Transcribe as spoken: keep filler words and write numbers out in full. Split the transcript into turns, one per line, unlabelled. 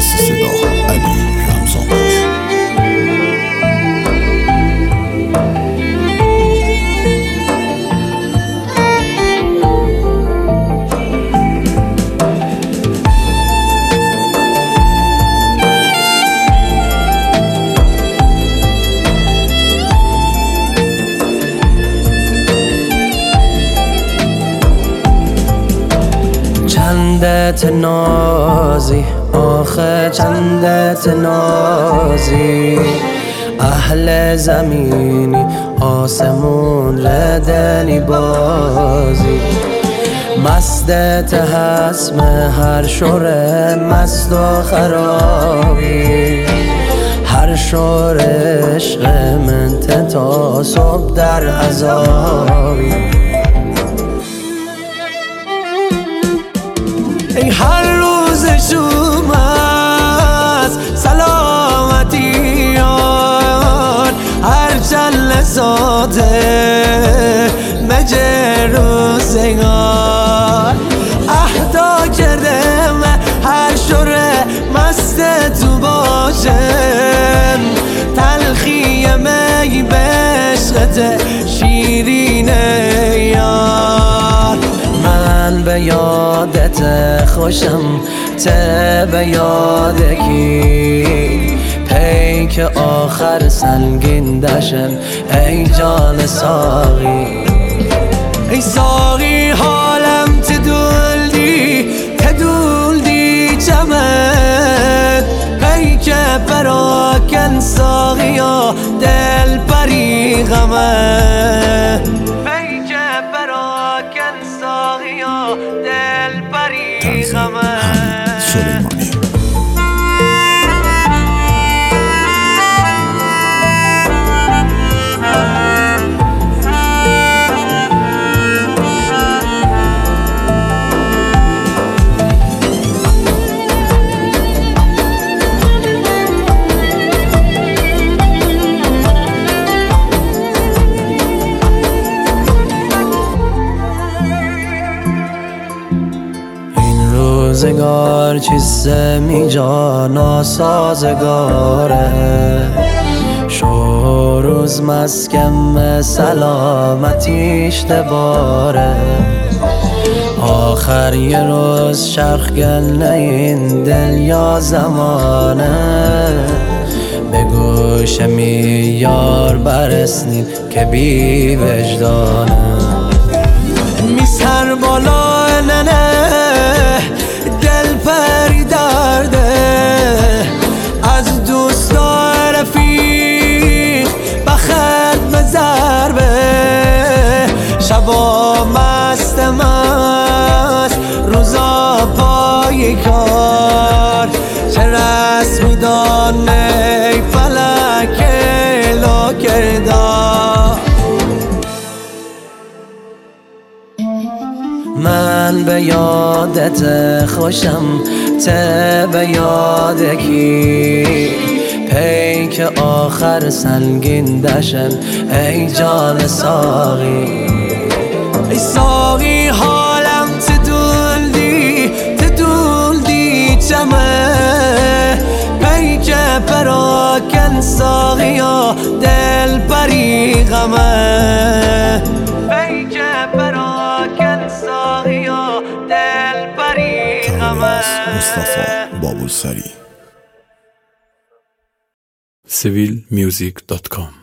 پس صدا علی رمضانپور.
چندت نازی آخه چندت نازی، اهل زمینی آسمون ردنی بازی، مستت هست هر شوره مست و خرابی، هر شور عشق من تا صبح در عذابی. ای هر روز شوم از سلامتیان، هر چند لذاته مجه روزگار، اهدا کردم هر شوره مست تو باشم، تلخی می بشقت شیرین یار. من به یادت خوشم ته به یاد کی، پیک آخر سنگین دشن ای جان ساقی. ای ساقی حالم تدولدی تدولدی چمن، پیک پراکن ساقی و دل پری غمه، پیک پراکن ساقی و دل پری غمه.
سلیمانی
روزگار چیزه می جا ناسازگاره، شو روز مسکم سلامتیش دباره، آخر یه روز شرخگل این دل یا زمانه، به گوش می یار برسنید که بی وجدانه. می سر بالا ننه دل پری درده، از دوستا رفیق بخت به ضربه، شبا مست مست روزا پای کار، چه رسمی دانه ای فلک لا کردار. من به یادت خوشم ته به یاد کی، پیک آخر سنگین دشن ای جان ساقی. ای ساقی حالم تدولدی تدولدی چمه، پیک پراکن ساقی و دل پری غمه، پیک پراکن ساقی و دل پری غمه.
مصطفی بابوسری
سیویل میوزیک دات کام